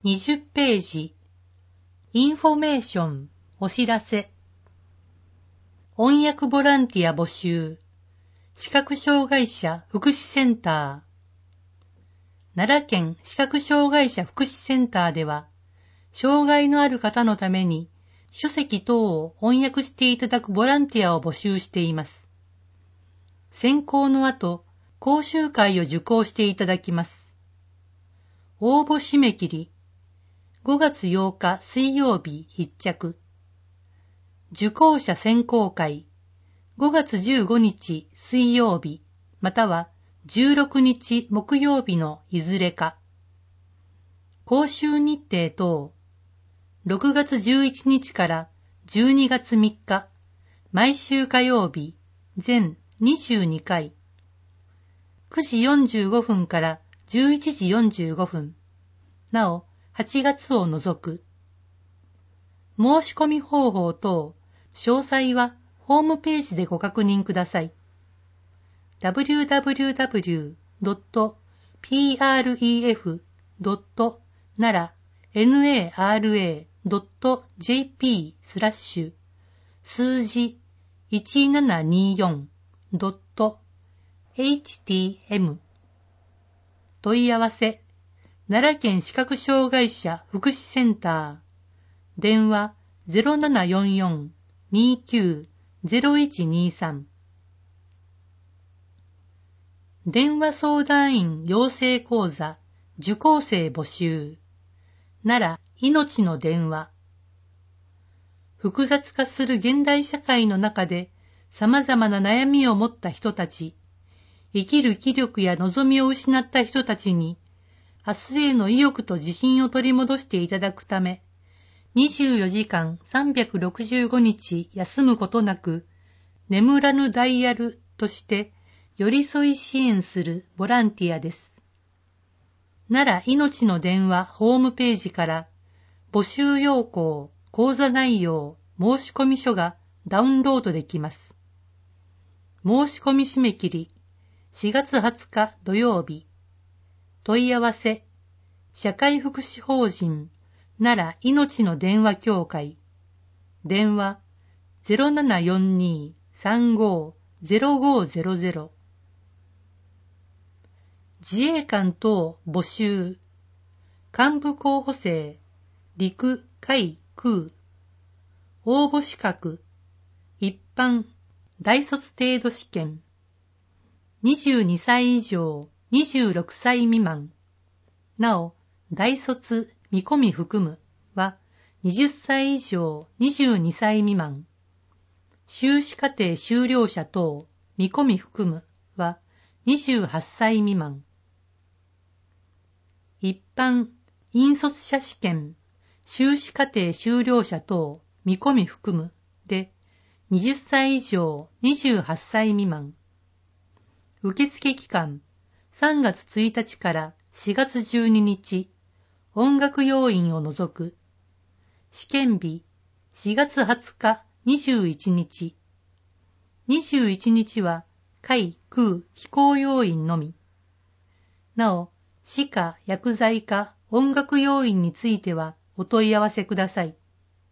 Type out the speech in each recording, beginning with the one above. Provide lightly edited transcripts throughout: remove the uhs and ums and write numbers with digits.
20ページ。インフォメーション、お知らせ。翻訳ボランティア募集。視覚障害者福祉センター。奈良県視覚障害者福祉センターでは、障害のある方のために書籍等を翻訳していただくボランティアを募集しています。選考の後、講習会を受講していただきます。応募締め切り、5月8日水曜日必着。受講者選考会、5月15日水曜日、または16日木曜日のいずれか。講習日程等、6月11日から12月3日、毎週火曜日、全22回。9時45分から11時45分。なお、8月を除く。申し込み方法等、詳細はホームページでご確認ください。www.pref.nara.jp/ 数字 1724.htm 問い合わせ奈良県視覚障害者福祉センター電話 0744-29-0123 電話相談員養成講座受講生募集奈良命の電話複雑化する現代社会の中で様々な悩みを持った人たち、生きる気力や望みを失った人たちに明日への意欲と自信を取り戻していただくため、24時間365日休むことなく、眠らぬダイヤルとして寄り添い支援するボランティアです。奈良命の電話ホームページから募集要項、講座内容、申し込み書がダウンロードできます。申し込み締め切り4月20日土曜日。問い合わせ社会福祉法人奈良命の電話協会電話 0742-35-0500 自衛官等募集幹部候補生陸海空応募資格一般大卒程度試験22歳以上26歳未満なお大卒見込み含むは20歳以上22歳未満修士課程修了者等見込み含むは28歳未満一般引率者試験修士課程修了者等見込み含むで20歳以上28歳未満受付期間3月1日から4月12日音楽要員を除く試験日4月20日21日21日は海空飛行要員のみなお歯科薬剤科音楽要員についてはお問い合わせください。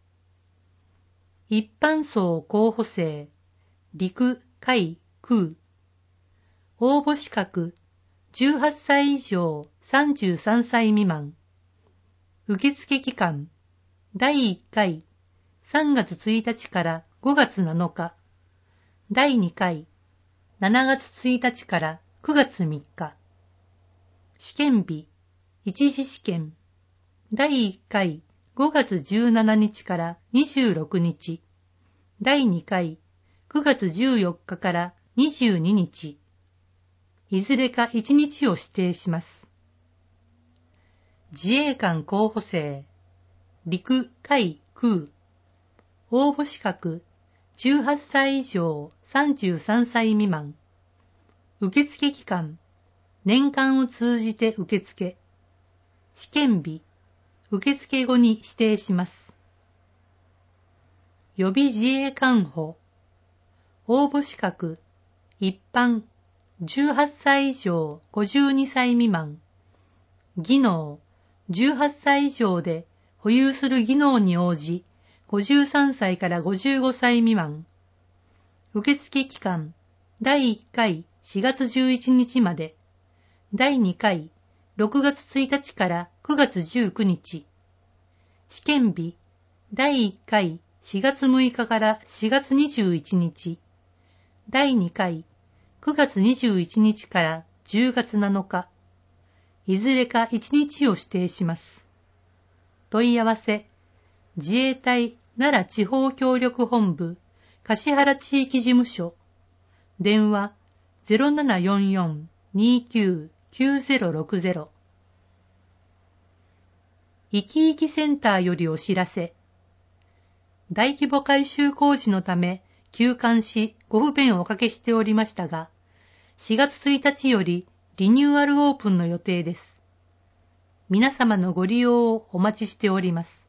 一般層候補生陸海空応募資格18歳以上33歳未満受付期間第1回3月1日から5月7日第2回7月1日から9月3日試験日一次試験第1回5月17日から26日第2回9月14日から22日いずれか1日を指定します。自衛官候補生陸海空応募資格18歳以上33歳未満受付期間年間を通じて受付試験日受付後に指定します。予備自衛官補応募資格一般18歳以上52歳未満技能 18歳以上で保有する技能に応じ、53歳から55歳未満。受付期間、第1回4月11日まで、第2回6月1日から9月19日。試験日、第1回4月6日から4月21日。第2回9月21日から10月7日。いずれか1日を指定します。問い合わせ、自衛隊奈良地方協力本部橿原地域事務所。電話 0744-29-9060。いきいきセンターよりお知らせ。大規模改修工事のため休館しご不便をおかけしておりましたが、4月1日よりリニューアルオープンの予定です。皆様のご利用をお待ちしております。